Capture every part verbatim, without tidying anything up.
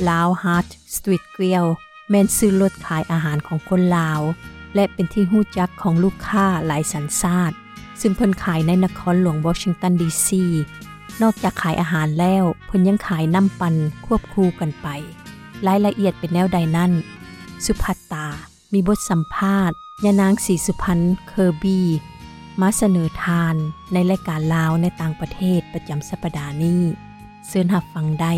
ลาว Heart Street Grill แม่นซื้อรถขายอาหารของคนลาวและเป็นที่รู้จักของลูกค้าหลายสัญชาติซึ่งเพิ่นขายในนครหลวงวอชิงตันดีซีนอกจากขายอาหารแล้วเพิ่นยังขายน้ำปั่นควบคู่กันไปรายละเอียดเป็นแนวใดนั้นสุภัตตามีบทสัมภาษณ์ยานางศรีสุพรรณเคอร์บี้มาเสนอทานในรายการลาวในต่างประเทศประจำสัปดาห์นี้เชิญรับฟังได้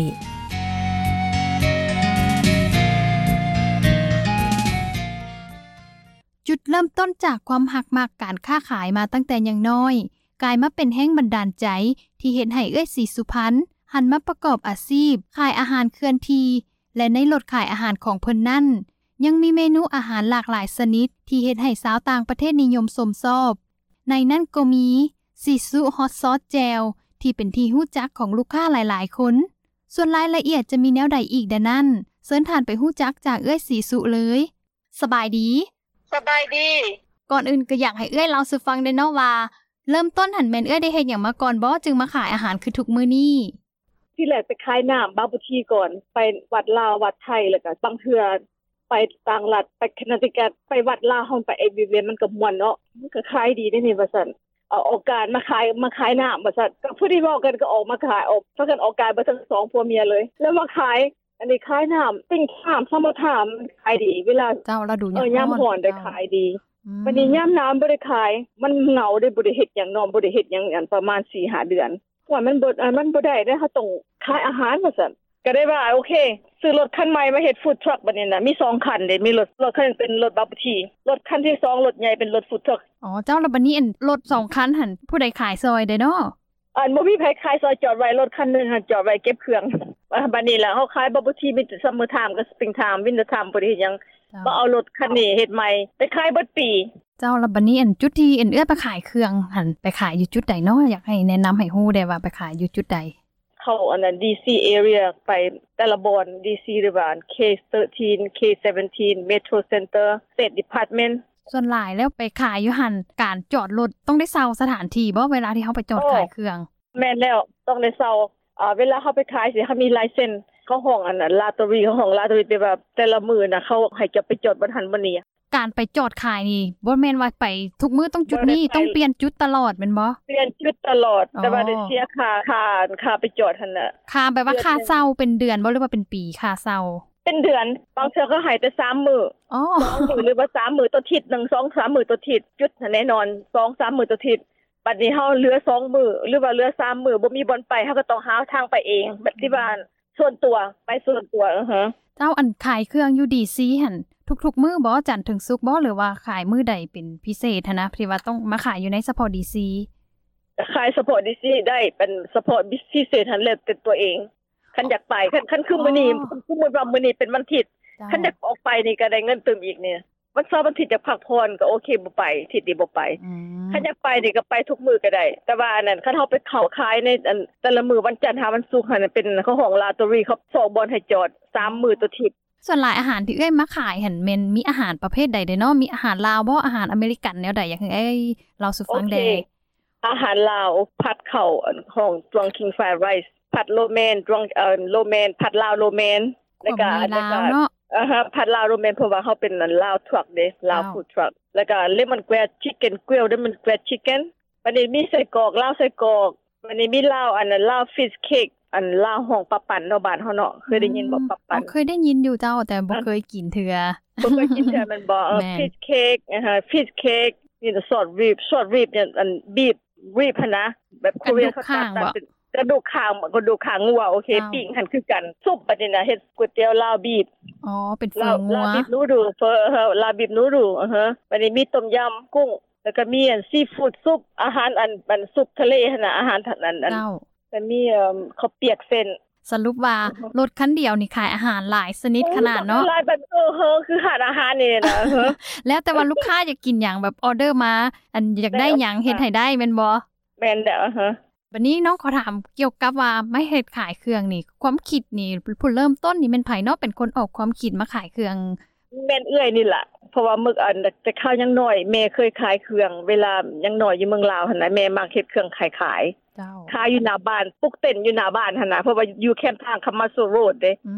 จุดเริ่มต้นจากความหักมักการค้าขายมาตั้งแต่ยังน้อยกลายมาเป็นแห้งบันดาลใจที่เห็นให้เอ้ยศรีสุพรรณหันมาประกอบอาชีพขายอาหารเคลื่อนที่และในรถขายอาหารของเพิ่นนั่นยังมีเมนูอาหารหลากหลายชนิดที่เฮ็ดให้สาวต่างประเทศนิยมชมชอบในนั้นก็มีซีซุฮอตซอสแจวที่เป็นที่รู้จักของลูกค้าหลายๆคนส่วนรายละเอียดจะมีแนวใดอีกดะนั่นเชิญท่านไปรู้จักจากเอ้ยศรีสุเลยสบายดีสบายดีก่อนอื่นก็อยากให้เอ้ยเล่าสู่ฟังได้เนาะว่าเริ่มต้นหันแม่นเอ้ยได้เฮ็ดหยังมาก่อนบ่จึงมาขายอาหารคือทุกมื้อนี้ที่แรกไปขายน้ำบาบูทีก่อนไปวัดลาววัดไทยแล้วก็บางเทื่อไปต่างรัฐไปแคนาดาไปวัดลาวเฮาไปเอวีเวียมันก็ม่วนเนาะมันก็ขายดีได้นี่ว่าซั่นเอาโอกาสมาขายมาขายน้ำว่าซั่นก็ผู้ที่เว้ากันก็ออกมาขายออกเพราะกันโอกาสบ่ทั้งสองผัวเมียเลยแล้วมาขายอันนี้ขายน้ำปิ้งข้ามสมถามขายดีเวลาเจ้าเราดูยามเออยามร้อนได้ขายดีวันนี้ยามน้ำบ่ได้ขายมันเหงาได้บ่ได้เฮ็ดหยังน้อมบ่ได้เฮ็ดหยังอันประมาณ สี่ห้า เดือนว่ามันบ่มันบ่ได้เด้เฮาต้องขายอาหารว่าซั่นก็ได้ว่าโอเคซื้อรถคันใหม่มาเฮ็ดฟู้ดทรัคบัดนี้น่ะมีสองคันเด้มีรถรถคันเป็นรถบับเบิ้ลทีรถคันที่สองรถใหญ่เป็นรถฟู้ดทรัคอ๋อเจ้าแล้วบัดนี้อันรถสองคันหั่นผู้ใดขายซอยได้เนาะอันบ่มีไผขายซอยจอดไว้รถคันนึงหั่นจอดไว้เก็บเครื่องบัดนี้ล่ะเฮาขายบับเบิ้ลทีมีแต่ซัมเมอร์ไทม์กับสปริงไทม์วินเตอร์ไทม์บ่ได้เฮ็ดหยังบ่เอารถคันนี้เฮ็ดใหม่ไปขายเบิดปีเจ้าแล้วบัดนี้อันจุดที่อันเอื้อไปขายเครื่องหั่นไปขายอยู่จุดใดเนาะอยากให้แนะนําให้ฮู้ได้ว่าไปขายอยู่จุดใดเข้าอันนั้น ดี ซี area ไปแต่ละบอน ดี ซี หรือว่า เค สิบสาม เค สิบเจ็ด Metro Center State Department ส่วนหลายแล้วไปขายอยู่หั่นการจอดรถต้องได้เซาสถานที่บ่เวลาที่เฮาไปจอดขายเครื่องแม่นแล้วต้องได้เซาอ่าเวลาเฮาไปขายสิเฮามีไลเซนส์เขาห้องอันนั้นลาตรีเขาห้องลาตรีไปแบบแต่ละมื้อน่ะเขาให้จะไปจอดบ่ทันบ่นี่การไปจอดขายนี่บ่แม่นว่าไปทุกมื้อต้องจุดนี้ต้องเปลี่ยนจุดตลอดแม่นบ่เปลี่ยนจุดตลอดแต่ว่าได้เสียค่าค่าค่าไปจอดหั่นน่ะค่าแปลว่าค่าเช่าเป็นเดือนบ่หรือว่าเป็นปีค่าเช่าเป็นเดือนบางเทื่อก็ให้แต่สามมื้ออ๋อสองมื้อหรือว่าสามมื้อต่ออาทิตย์หนึ่ง สอง สามมื้อต่ออาทิตย์จุดแน่นอน สอง สาม มื้อต่ออาทิตย์บัดนี้เฮาเหลือสองมื้อหรือว่าเหลือสามมื้อบ่มีบ่อนไปเฮาก็ต้องหาทางไปเองแบบที่บ้านส่วนตัวไปส่วนตัวเออฮะเจ้าอันขายเครื่องอยู่ ดี ซี หั่นทุกๆมื้อบ่จันทร์ถึงศุกร์บ่หรือว่าขายมื้อใดเป็นพิเศษนะที่ว่าต้องมาขายอยู่ในเฉพาะ ดี ซีขายเฉพาะ ดี ซี ได้เป็นเฉพาะพิเศษหั่นแหละเป็นตัวเองคันอยากไปคันคันคือมื้อนี้สมมุติว่ามื้อนี้เป็นวันอาทิตย์คันอยากออกไปนี่ก็ได้เงินเติมอีกเนี่ยวันเสาร์วันอาทิตย์จะพักผ่อนก็โอเคบ่ไปอาทิตย์นี้บ่ไปคันอยากไปนี่ก็ไปทุกมื้อก็ได้แต่ว่าอันนั้นคันเฮาไปเข้าขายในอันแต่ละมื้อวันจันทร์หาวันศุกร์หั่นเป็นเขาห้องลาตรีเขาสองบ่อนให้จอดสามมื้อต่ออาทิตย์ส่วนหลายอาหารที่เอ้ยมาขายหั่นแม่นมีอาหารประเภทใดเด้เนาะมีอาหารลาวบ่อาหารอเมริกันแนวใดอยากให้เอ้ยเราสู่ฟังได้อาหารลาวผัดข้าวห้องจวง King Fried Rice ผัดโลแมนจวงเอ่อโลแมนผัดลาวโลแมนแล้วก็แล้วก็เนาะอ่าฮะผัดลาวโลแมนเพราะว่าเฮาเป็นลาวทรัคเด้ลาวฟู้ดทรัคแล้วก็เลมอนแกรดชิคเก้นกริลเลมอนแกรดชิคเก้นวันนี้มีไส้กรอกลาวไส้กรอกวันนี้มีลาวอันนั้นลาวฟิชเค้กอันลาวห้องปะปั่นเนาะบ้านเฮาเนาะเคยได้ยินบ่ปะปั่นเคยได้ยินอยู่เจ้าแต่บ่เคยกินเทื่อบ่เคยกินเทื่อมันบ่ฟิชเค้กอ่าฮะฟิชเค้กนี่ซอสรีบซอสรีบเนี่ยอันบีบรีบหั่นนะแบบโคเรียเขาตัดเป็นกระดูกข้างกระดูกข้างงัวโอเคปิ้งหั่นคือกันซุปบัดนี้น่ะเฮ็ดก๋วยเตี๋ยวลาวบีบอ๋อเป็นเฟองัวลาวบีบนูดูเฟอลาวบีบนูดูอ่าฮะบัดนี้มีต้มยำกุ้งแล้วก็มีอันซีฟู้ดซุปอาหารอันอันซุปทะเลหั่นน่ะอาหารนั้นอันก็มีเอ่อข้าวเปียกเส้นสรุปว่ารถคันเดียวนี่ขายอาหารหลายชนิดขนาดเนาะหลายแบบเออเฮอคือหาอาหารนี่นะเฮอแล้วแต่ว่าลูกค้าอยากกินหยังแบบออเดอร์มาอันอยากได้หยังเฮ็ดให้ได้แม่นบ่แม่นเด้อฮะบัดนี้น้องขอถามเกี่ยวกับว่าไม่เฮ็ดขายเครื่องนี่ความคิดนี่ผู้เริ่มต้นนี่แม่นไผเนาะเป็นคนออกความคิดมาขายเครื่องแม่นเอื้อยนี่ล่ะเพราะว่ามึกอันแต่ข้าวยังน้อยแม่เคยขายเครื่องเวลายังน้อยอยู่เมืองลาวหั่นน่ะแม่มักเฮ็ดเครื่องขายขายเจ้าขายอยู่หน้าบ้านปุกเต้นอยู่หน้าบ้านหั่นน่ะเพราะว่าอยู่แคมป์ทางคำมาโซโรดเด้อืม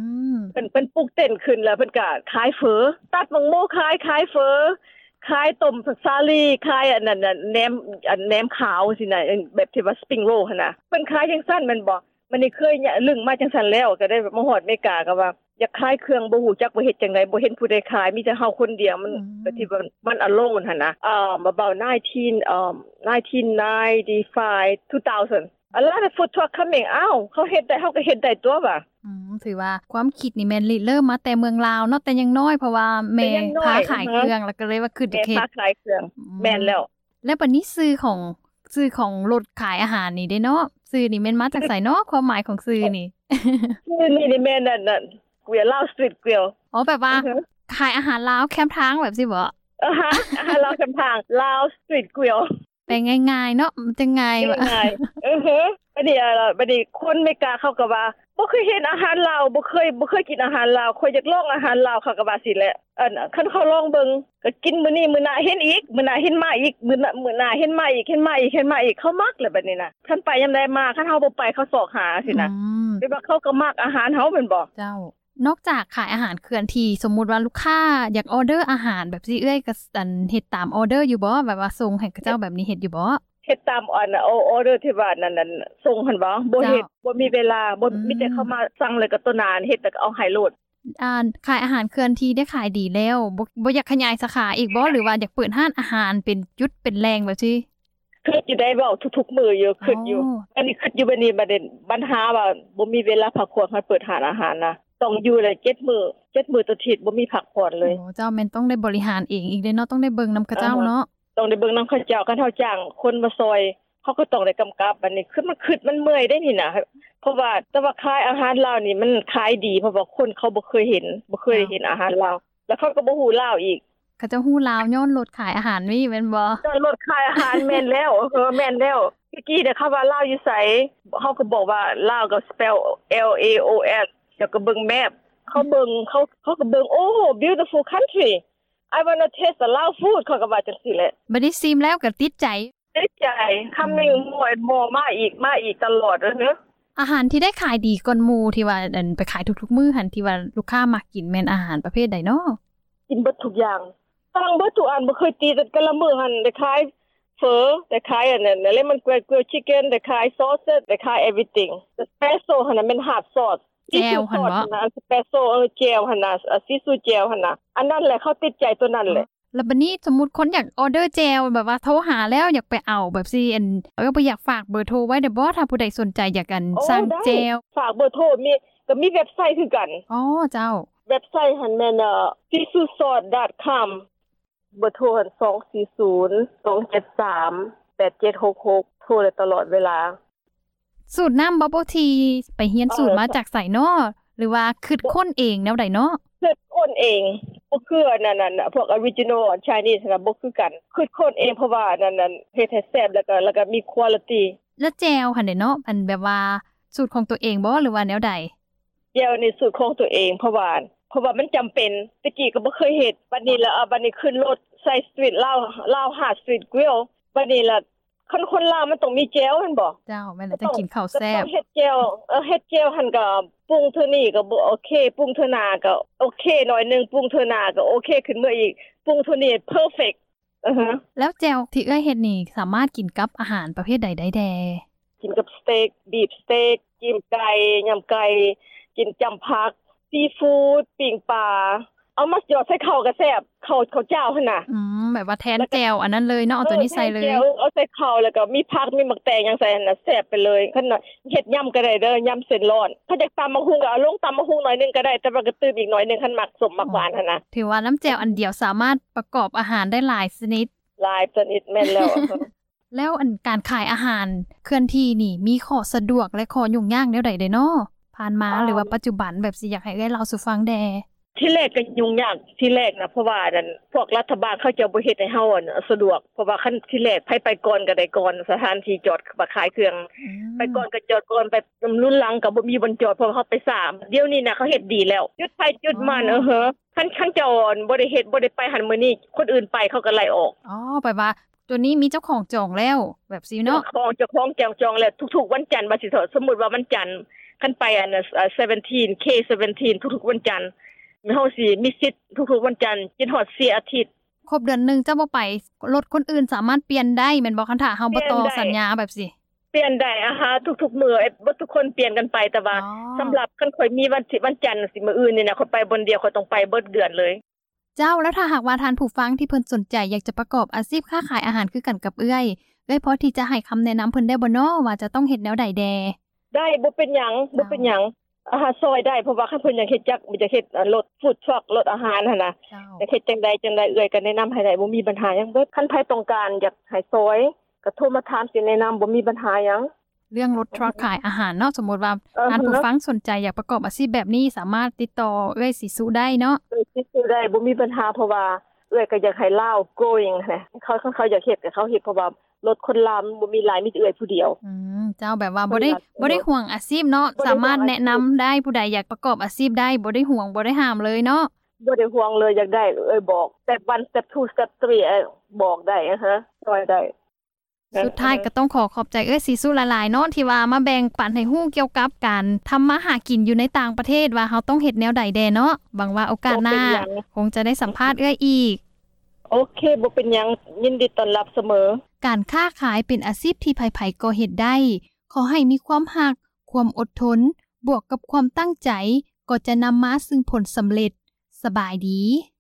เพิ่นเพิ่นปลูกเต้นขึ้นแล้วเพิ่นก็ขายเฝอตัดมังโมขายขายเฝอขายต้มสาลีขายอันนั้นน่ะแหนมอันแหนมขาวสินะแบบที่ว่าสปริงโรลหั่นน่ะเพิ่นขายจังซั่นแม่นบ่มันนี่เคยลึงมาจังซั่นแล้วก็ได้มาฮอดอเมริกาก็ว่าอยากขายเครื่องบ่ฮู้จักว่าเฮ็ดจังได๋บ่เห็นผู้ใดขายมีแต่เฮาคนเดียวมันก็ที่ว่ามัน alone หั่นน่ะอ่า about nineteen um nineteen ninety-five two thousand a lot of food truck coming อ้าวเขาเฮ็ดได้เฮาก็เฮ็ดได้ตัวว่ะอืมถือว่าความคิดนี่แม่นริเริ่มมาแต่เมืองลาวเนาะแต่ยังน้อยเพราะว่าแม่ค้าขายเครื่องแล้วก็เลยว่าคือแม่ค้าขายเครื่องแม่นแล้วแล้วบัดนี้ชื่อของชื่อของรถขายอาหารนี่เด้เนาะชื่อนี่แม่นมาจากไสเนาะความหมายของชื่อนี่ชื่อนี่นี่แม่นนั่นน่ะเกวียลาวสตรีทเกวียอ๋อแบบว่าขายอาหารลาวแคมป์ทางแบบสิบ่เออฮะอาหารลาวแคมป์ทางลาวสตรีทเกวียแปลง่ายๆเนาะมันจะง่ายวะง่ายเออฮะบัดนี้บัดนี้คนอเมริกาเขาก็ว่าบ่เคยเห็นอาหารลาวบ่เคยบ่เคยกินอาหารลาวค่อยอยากลองอาหารลาวเขาก็ว่าสิแหละอันคันเขาลองเบิ่งก็กินมื้อนี้มื้อหน้าเห็นอีกมื้อหน้าเห็นมาอีกมื้อหน้ามื้อหน้าเห็นมาอีกเห็นมาอีกเห็นมาอีกเขามักแหละบัดนี้น่ะคันไปยามใดมาคันเฮาบ่ไปเขาสอกหาสินะแปลว่าเขาก็มักอาหารเฮาแม่นบ่เจ้านอกจากขายอาหารเคลื่อนที่สมมุติว่าลูกค้าอยากออเดอร์อาหารแบบสิเอ้ยก็อันเฮ็ดตามออเดอร์อยู่บ่แบบว่าส่งให้เขาเจ้าแบบนี้เฮ็ดอยู่บ่เฮ็ดตามอันออเดอร์ที่ว่านั่นๆส่งหั่นบ่บ่เฮ็ดบ่มีเวลาบ่มีแต่เข้ามาสั่งเลยก็ตัวนานเฮ็ดแต่ก็เอาให้โลดอ่าขายอาหารเคลื่อนที่ได้ขายดีแล้วบ่บ่อยากขยายสาขาอีกบ่หรือว่าอยากเปิดร้านอาหารเป็นจุดเป็นแหล่งแบบซี่คือสิได้เว้าทุกๆมื้ออยู่คิดอยู่อันนี้คิดอยู่บัดนี้บัดนี้ปัญหาว่าบ่มีเวลาพักผ่อนให้เปิดร้านอาหารนะต้องอยู่เลยเจ็ดมื้อเจ็ดมื้อต่ออาทิตย์บ่มีพักผ่อนเลยโอ้เจ้าแม่นต้องได้บริหารเองอีกเด้เนาะต้องได้เบิ่งนำเขาเจ้าเนาะต้องได้เบิ่งนำเขาเจ้าคันเฮาจ้างคนมาซอยเขาก็ต้องได้กำกับอันนี้คือมันคิดมันเมื่อยได้นี่นะเพราะว่าแต่ว่าขายอาหารลาวนี่มันขายดีเพราะว่าคนเขาบ่เคยเห็นบ่เคยได้เห็นอาหารลาวแล้วเขาก็บ่ฮู้ลาวอีกเขาจะฮู้ลาวย้อนรถขายอาหารนี่แม่นบ่ย้อนรถขายอาหารแม่นแล้วเออแม่นแล้วเมื่อกี้เนี่ยเขาว่าลาวอยู่ไสเฮาก็บอกว่าลาวก็ spell L A O S แล้วก็เบิ่งแมพเขาเบิ่งเขาเขาก็เบิ่งโอ้ beautiful country I want to taste the Lao food เขาก็ว่าจังซี่แหละบัดนี้ซิมแล้วก็ติดใจติดใจ coming more and more มาอีกมาอีกตลอดเด้อเนาะอาหารที่ได้ขายดีก่อนหมู่ที่ว่าอันไปขายทุกๆมื้อหั่นที่ว่าลูกค้ามักกินแม่นอาหารประเภทใดเนาะกินเบิดทุกอย่างฟังเบิดทุกอันบ่เคยตีแต่กะละมื้อหั่นได้ขายเฟอได้ขายอันนั้นแล้วมัน grilled chicken ได้ขาย sausage ได้ขาย everything espresso หั่นน่ะมัน hard sauce แจ่วหั่นบ่ espresso เออแจ่วหั่นน่ะซีซูแจ่วหั่นน่ะอันนั้นแหละเขาติดใจตัวนั้นแหละแล้วบัดนี้สมมุติคนอยากออเดอร์แจวแบบว่าโทรหาแล้วอยากไปเอาแบบซี่อันก็บ่อยากฝากเบอร์โทรไว้ได้บ่ถ้าผู้ใดสนใจอยากกันสั่งแจวฝากเบอร์โทรมีก็มีเว็บไซต์คือกันอ๋อเจ้าเว็บไซต์หั่นแม่นเอ่อ ซี ซู ซอส ดอท คอม เบอร์โทรหั่นสอง สี่ ศูนย์ สอง เจ็ด สาม แปด เจ็ด หก หกโทรได้ตลอดเวลาสูตรน้ำ Bubble Tea ไปเรียนสูตรมาจากไสเนาะหรือว่าคิดค้นเองแนวใดเนาะคิดค้นเองบ่คืออันนั้นน่ะพวก original Chinese น่ะบ่คือกันคิดค้นเองเพราะว่านั่นน่ะเฮ็ดให้แซ่บแล้วก็แล้วก็มี quality แล้วแจ่วหั่นเด้เนาะอันแบบว่าสูตรของตัวเองบ่หรือว่าแนวใดแจ่วนี่สูตรของตัวเองเพราะว่าเพราะว่ามันจำเป็นตะกี้ก็บ่เคยเฮ็ดบัดนี้ละบัดนี้ขึ้นรถใส่สตรีทลาวลาวหาดสตรีทกริลบัดนี้ละคนคนลาวมันต้องมีแจ่วแม่นบ่เจ้าแม่นแล้วจะกินข้าวแซ่บเฮ็ดแจ่วเออเฮ็ดแจ่วหั่นก็ปรุงเท่านี้ก็บ่โอเคปรุงเท่านาก็โอเคหน่อยนึงปรุงเท่านาก็โอเคขึ้นมาอีกปรุงเท่านี้ perfect อือฮะแล้วแจ่วที่เอ้ยเฮ็ดนี่สามารถกินกับอาหารประเภทใดได้แดกินกับสเต็กบีฟสเต็กจิ้มไก่ยำไก่กินจำผักซีฟู้ดปิ้งปลาเอามาหยอดใส่ข้าวก็แซ่บข้าวข้าวเจ้าหั่นน่ะอืมแบบว่าแทนแจ่วอันนั้นเลยเนาะเอาตัวนี้ใส่เลยเอาใส่ข้าวแล้วก็มีผักมีหมักแตงจังใส่หั่นน่ะแซ่บไปเลยคั่นน่ะเฮ็ดยำก็ได้เด้อยำเส้นร้อนถ้าอยากตำบักหุ่งก็เอาลงตำบักหุ่งหน่อยนึงก็ได้แต่ว่าก็ตื่มอีกหน่อยนึงคั่นมักสมมักหวานหั่นน่ะถือว่าน้ำแจ่วอันเดียวสามารถประกอบอาหารได้หลายชนิดหลายชนิดแม่นแล้วแล้วอันการขายอาหารเคลื่อนที่นี่มีข้อสะดวกและข้อยุ่งยากแนวใดเด้เนาะผ่านมาหรือว่าปัจจุบันแบบสิอยากให้เอ้ยเล่าสู่ฟังแดที่แรกก็ยุ่งยากที่แรกนะเพราะว่านั่นพวกรัฐบาลเขาจะบ่เฮ็ดให้เฮาอ่ะสะดวกเพราะว่าคันที่แรกไผไปก่อนก็ได้ก่อนสถานที่จอดมาขายเครื่องไปก่อนก็จอดก่อนไปรุ่นหลังก็บ่มีบ่จอดเพราะเฮาไปสามเดี๋ยวนี้น่ะเขาเฮ็ดดีแล้วจุดไผจุดมันเออเฮอคันคันจอดบ่ได้เฮ็ดบ่ได้ไปหั่นมื้อนี้คนอื่นไปเขาก็ไล่ออกอ๋อแปลว่าตัวนี้มีเจ้าของจองแล้วแบบซี่เนาะของเจ้าของจองจองแล้วทุกๆวันจันทร์ว่าสิสมมุติว่าวันจันทร์คันไปอันน่ะเซเว่นที เค เซเว่นที ทุกๆวันจันทร์เฮาสิมีสิทธิ์ทุกๆวันจันทร์กินฮอดสี่อาทิตย์ครบเดือนนึงเจ้าบ่ไปรถคนอื่นสามารถเปลี่ยนได้แม่นบ่คันถ้าเฮาบ่ต่อสัญญาแบบสิเปลี่ยนได้อะฮะทุกๆมื้อไอ้บ่ทุกคนเปลี่ยนกันไปแต่ว่าสำหรับคันข่อยมีวันสิวันจันทร์สิมื้ออื่นนี่นะข่อยไปบนเดียวข่อยต้องไปเบิดเดือนเลยเจ้าแล้วถ้าหากว่าท่านผู้ฟังที่เพิ่นสนใจอยากจะประกอบอาชีพค้าขายอาหารคือกันกับเอื้อยเอ้ยพอที่จะให้คำแนะนําเพิ่นได้บ่น้อว่าจะต้องเฮ็ดแนวใดแดได้บ่เป็นหยังบ่เป็นหยังอาหารซอยได้เพราะว่าคันเพิ่นอยากเฮ็ดจักมันจะเฮ็ดรถฟู้ดทรัครถอาหารหั่นน่ะจะเฮ็ดจังได๋จังได๋เอื้อยก็แนะนําให้ได้บ่มีปัญหาหยังเบิดคันไผต้องการอยากให้ซอยก็โทรมาถามสิแนะนําบ่มีปัญหาหยังเรื่องรถทรัคขายอาหารเนาะสมมุติว่าท่านผู้ฟังสนใจอยากประกอบอาชีพแบบนี้สามารถติดต่อเอื้อยสิสุได้เนาะเอ้ยสิสุได้บ่มีปัญหาเพราะว่าเอื้อยก็อยากให้ลาว growing นะเขาเขาอยากเฮ็ดก็เขาเฮ็ดเพราะว่ารถคนลาวบ่มีหลายมีแต่เอื้อยผู้เดียวอืมเจ้าแบบว่าบ่ได้บ่ได้ห่วงอาชีพเนาะสามารถแนะนําได้ผู้ใดอยากประกอบอาชีพได้บ่ได้ห่วงบ่ได้ห้ามเลยเนาะบ่ได้ห่วงเลยอยากได้เอ้ยบอก step หนึ่ง step สอง step สามเอ้ยบอกได้อะฮะช่วยได้สุดท้ายก็ต้องขอขอบใจเอ้ยสิสุหลายๆเนาะที่ว่ามาแบ่งปันให้ฮู้เกี่ยวกับการทำมาหากินอยู่ในต่างประเทศว่าเฮาต้องเฮ็ดแนวใดแดเนาะหวังว่าโอกาสหน้าคงจะได้สัมภาษณ์เอ้ยอีกโอเคบ่เป็นหยังยินดีต้อนรับเสมอการค้าขายเป็นอาชีพที่ไผๆก็เฮ็ดได้ขอให้มีความรักความอดทนบวกกับความตั้งใจก็จะนํามาซึ่งผลสําเร็จสบายดี